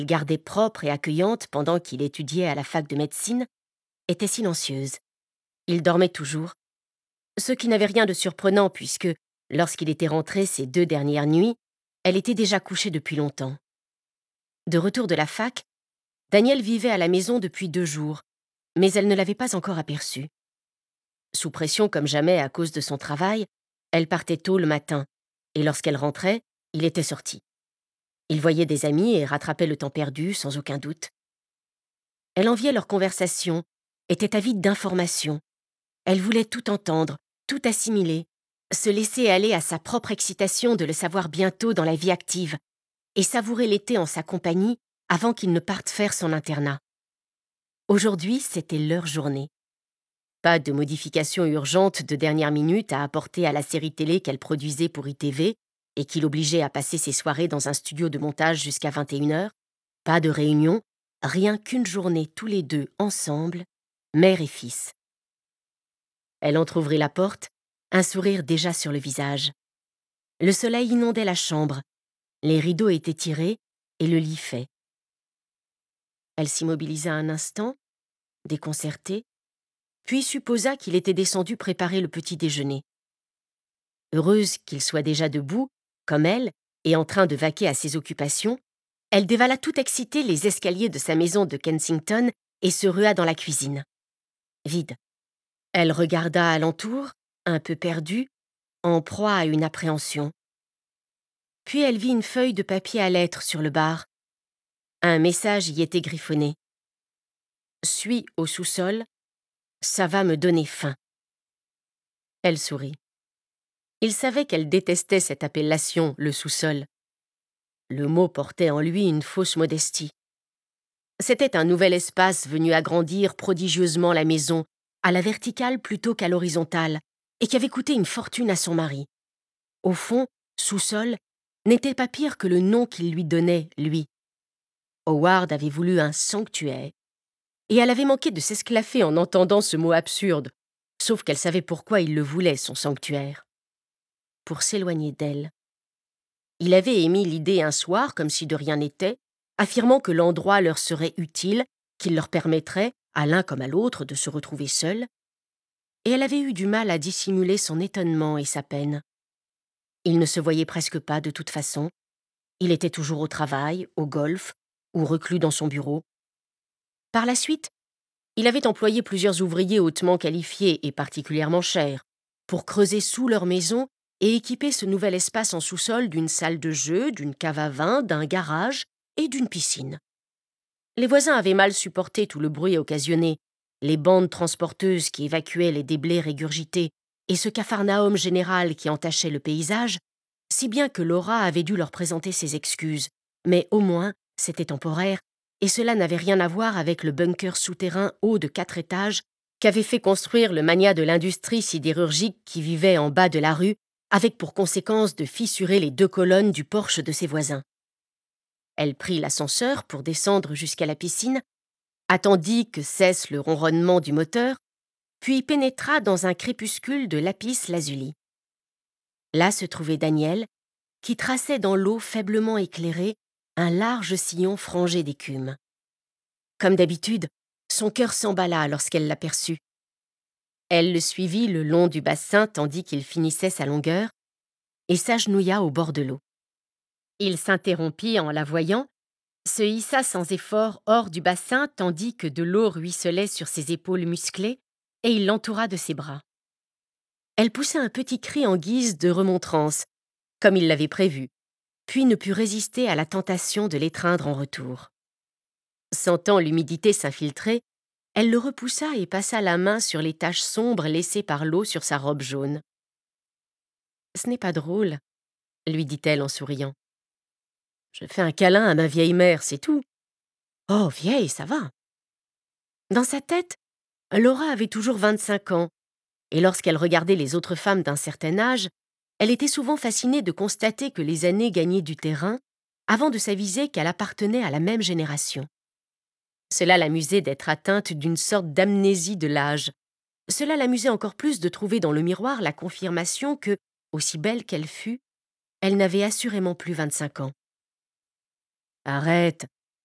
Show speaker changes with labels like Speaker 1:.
Speaker 1: gardait propre et accueillante pendant qu'il étudiait à la fac de médecine, était silencieuse. Il dormait toujours, ce qui n'avait rien de surprenant puisque, lorsqu'il était rentré ces 2 dernières nuits, elle était déjà couchée depuis longtemps. De retour de la fac, Daniel vivait à la maison depuis 2 jours, mais elle ne l'avait pas encore aperçu. Sous pression comme jamais à cause de son travail, elle partait tôt le matin, et lorsqu'elle rentrait, il était sorti. Il voyait des amis et rattrapait le temps perdu, sans aucun doute. Elle enviait leur conversation, était avide d'informations. Elle voulait tout entendre, tout assimiler, se laisser aller à sa propre excitation de le savoir bientôt dans la vie active, et savourer l'été en sa compagnie avant qu'il ne parte faire son internat. Aujourd'hui, c'était leur journée. Pas de modifications urgentes de dernière minute à apporter à la série télé qu'elle produisait pour ITV et qui l'obligeait à passer ses soirées dans un studio de montage jusqu'à 21h. Pas de réunion, rien qu'une journée tous les deux ensemble, mère et fils. Elle entr'ouvrit la porte, un sourire déjà sur le visage. Le soleil inondait la chambre, les rideaux étaient tirés et le lit fait. Elle s'immobilisa un instant, déconcertée, puis supposa qu'il était descendu préparer le petit déjeuner. Heureuse qu'il soit déjà debout, comme elle, et en train de vaquer à ses occupations, elle dévala tout excitée les escaliers de sa maison de Kensington et se rua dans la cuisine. Vide. Elle regarda alentour, un peu perdue, en proie à une appréhension. Puis elle vit une feuille de papier à lettres sur le bar. Un message y était griffonné. « Suis au sous-sol, ça va me donner faim. » Elle sourit. Il savait qu'elle détestait cette appellation, le sous-sol. Le mot portait en lui une fausse modestie. C'était un nouvel espace venu agrandir prodigieusement la maison, à la verticale plutôt qu'à l'horizontale, et qui avait coûté une fortune à son mari. Au fond, sous-sol n'était pas pire que le nom qu'il lui donnait, lui. Howard avait voulu un sanctuaire, et elle avait manqué de s'esclaffer en entendant ce mot absurde, sauf qu'elle savait pourquoi il le voulait, son sanctuaire. Pour s'éloigner d'elle. Il avait émis l'idée un soir, comme si de rien n'était, affirmant que l'endroit leur serait utile, qu'il leur permettrait, à l'un comme à l'autre, de se retrouver seuls, et elle avait eu du mal à dissimuler son étonnement et sa peine. Il ne se voyait presque pas de toute façon. Il était toujours au travail, au golf, ou reclus dans son bureau. Par la suite, il avait employé plusieurs ouvriers hautement qualifiés et particulièrement chers pour creuser sous leur maison et équiper ce nouvel espace en sous-sol d'une salle de jeu, d'une cave à vin, d'un garage et d'une piscine. Les voisins avaient mal supporté tout le bruit occasionné, les bandes transporteuses qui évacuaient les déblais régurgités et ce capharnaüm général qui entachait le paysage, si bien que Laura avait dû leur présenter ses excuses, mais au moins, c'était temporaire, et cela n'avait rien à voir avec le bunker souterrain haut de 4 étages qu'avait fait construire le magnat de l'industrie sidérurgique qui vivait en bas de la rue, avec pour conséquence de fissurer les 2 colonnes du porche de ses voisins. Elle prit l'ascenseur pour descendre jusqu'à la piscine, attendit que cesse le ronronnement du moteur, puis pénétra dans un crépuscule de lapis-lazuli. Là se trouvait Daniel, qui traçait dans l'eau faiblement éclairée un large sillon frangé d'écume. Comme d'habitude, son cœur s'emballa lorsqu'elle l'aperçut. Elle le suivit le long du bassin tandis qu'il finissait sa longueur et s'agenouilla au bord de l'eau. Il s'interrompit en la voyant, se hissa sans effort hors du bassin tandis que de l'eau ruisselait sur ses épaules musclées et il l'entoura de ses bras. Elle poussa un petit cri en guise de remontrance, comme il l'avait prévu, puis ne put résister à la tentation de l'étreindre en retour. Sentant l'humidité s'infiltrer, elle le repoussa et passa la main sur les taches sombres laissées par l'eau sur sa robe jaune. « Ce n'est pas drôle, » lui dit-elle en souriant. « Je fais un câlin à ma vieille mère, c'est tout. »« Oh, vieille, ça va. » Dans sa tête, Laura avait toujours 25 ans, et lorsqu'elle regardait les autres femmes d'un certain âge, elle était souvent fascinée de constater que les années gagnaient du terrain avant de s'aviser qu'elle appartenait à la même génération. Cela l'amusait d'être atteinte d'une sorte d'amnésie de l'âge. Cela l'amusait encore plus de trouver dans le miroir la confirmation que, aussi belle qu'elle fût, elle n'avait assurément plus 25 ans. « Arrête,